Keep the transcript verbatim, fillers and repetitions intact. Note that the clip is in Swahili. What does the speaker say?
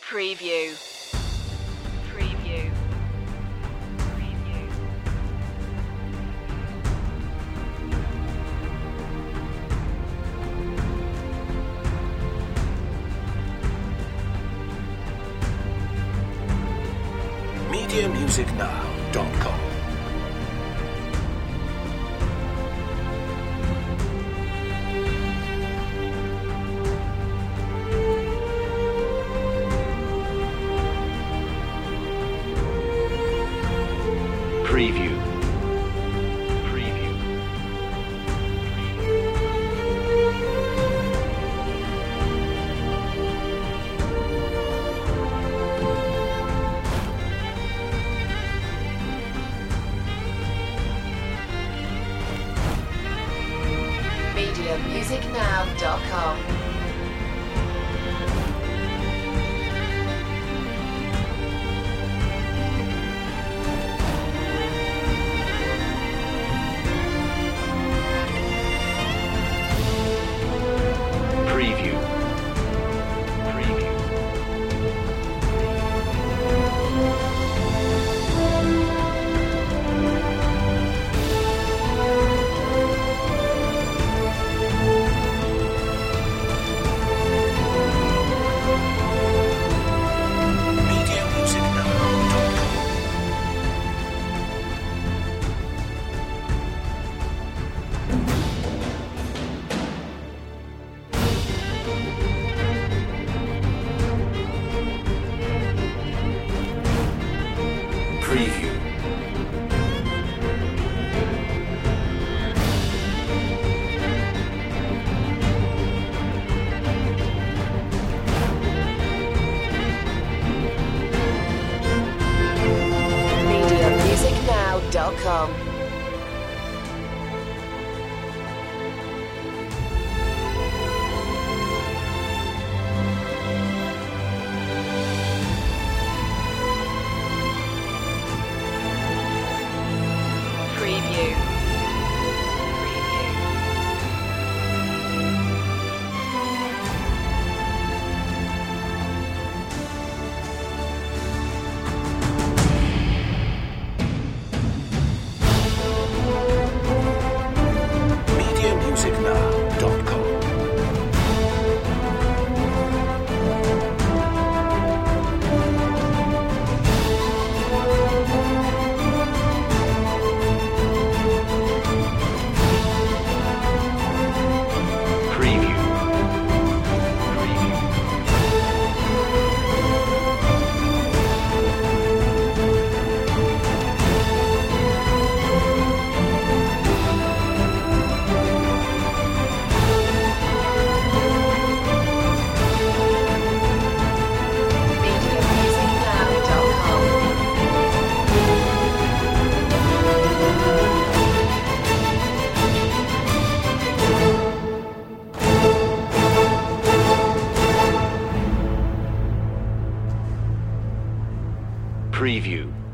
Preview. Preview. Preview. media music now dot com. Preview. Preview. media music now dot com. Preview. Preview. media music now dot com. Preview. media music now dot com. Preview. Preview. media music now dot com. Preview. Preview. media music now dot com. Preview.